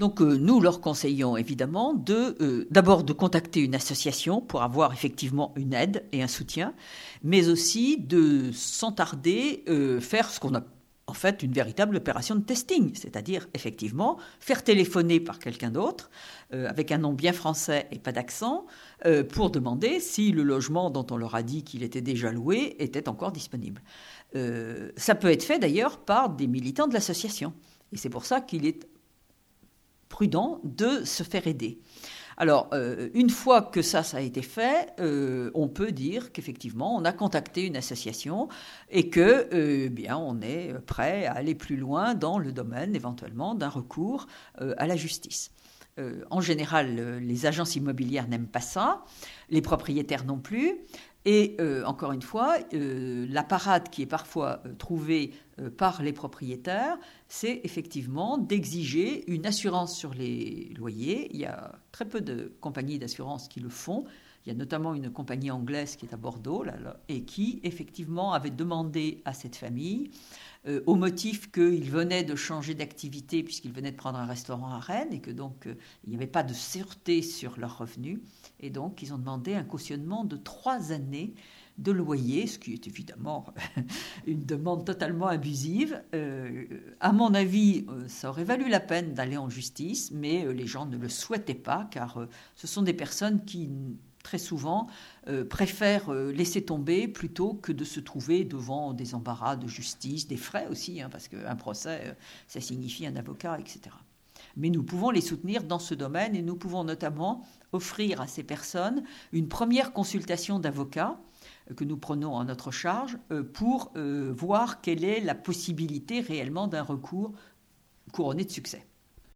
Donc nous leur conseillons évidemment d'abord de contacter une association pour avoir effectivement une aide et un soutien, mais aussi de sans tarder faire ce qu'on a en fait une véritable opération de testing, c'est-à-dire effectivement faire téléphoner par quelqu'un d'autre, avec un nom bien français et pas d'accent, pour demander si le logement dont on leur a dit qu'il était déjà loué était encore disponible. Ça peut être fait d'ailleurs par des militants de l'association, et c'est pour ça qu'il est prudent de se faire aider. Alors, une fois que ça a été fait, on peut dire qu'effectivement, on a contacté une association et que, bien, on est prêt à aller plus loin dans le domaine, éventuellement, d'un recours à la justice. En général, les agences immobilières n'aiment pas ça, les propriétaires non plus. Et encore une fois, la parade qui est parfois trouvée par les propriétaires, c'est effectivement d'exiger une assurance sur les loyers. Il y a très peu de compagnies d'assurance qui le font. Il y a notamment une compagnie anglaise qui est à Bordeaux et qui, effectivement, avait demandé à cette famille, au motif qu'il venait de changer d'activité puisqu'il venait de prendre un restaurant à Rennes et que donc il n'y avait pas de sûreté sur leurs revenus. Et donc, ils ont demandé un cautionnement de 3 années de loyer, ce qui est évidemment une demande totalement abusive. À mon avis, ça aurait valu la peine d'aller en justice, mais les gens ne le souhaitaient pas, car ce sont des personnes qui, très souvent, préfèrent laisser tomber plutôt que de se trouver devant des embarras de justice, des frais aussi, parce qu'un procès, ça signifie un avocat, etc. Mais nous pouvons les soutenir dans ce domaine et nous pouvons notamment offrir à ces personnes une première consultation d'avocat que nous prenons en notre charge pour voir quelle est la possibilité réellement d'un recours couronné de succès.